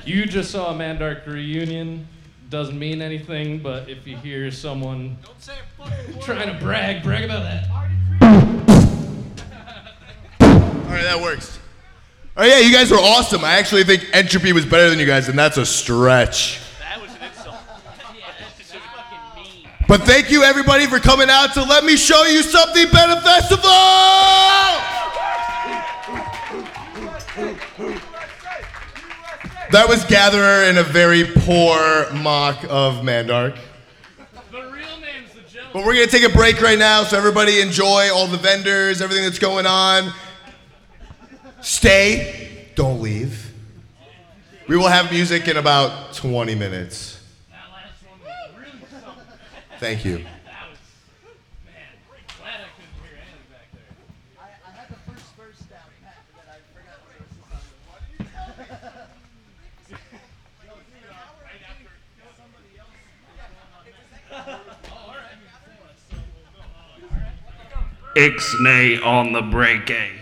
You just saw a Mandark reunion. Doesn't mean anything, but if you hear someone trying to brag about that. All right, that works. Oh yeah, you guys were awesome. I actually think Entropy was better than you guys, and that's a stretch. That was an insult. That's just fucking mean. But thank you everybody for coming out to Let Me Show You Something Better Festival! That was Gatherer in a very poor mock of Mandark. The real name's the gentleman. But we're gonna take a break right now, so everybody enjoy all the vendors, everything that's going on. Stay, don't leave. We will have music in about 20 minutes. Thank you. I had the first verse down pat, but then I forgot what it was. Ixnay on the break, eh?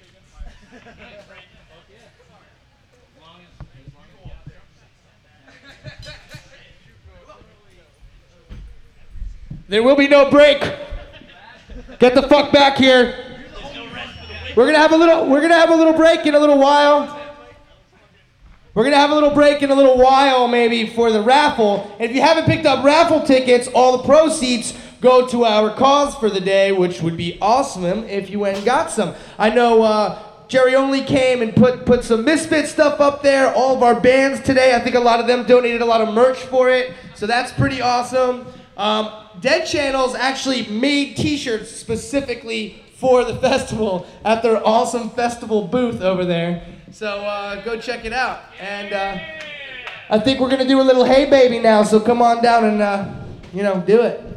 There will be no break. Get the fuck back here. We're gonna have a little break in a little while. We're gonna have a little break in a little while, maybe, for the raffle. And if you haven't picked up raffle tickets, all the proceeds go to our cause for the day, which would be awesome if you went and got some. I know Jerry Only came and put some Misfit stuff up there. All of our bands today, I think a lot of them donated a lot of merch for it, so that's pretty awesome. Dead Channels actually made t-shirts specifically for the festival at their awesome festival booth over there. So go check it out. And I think we're gonna do a little Hey Baby now, so come on down and do it.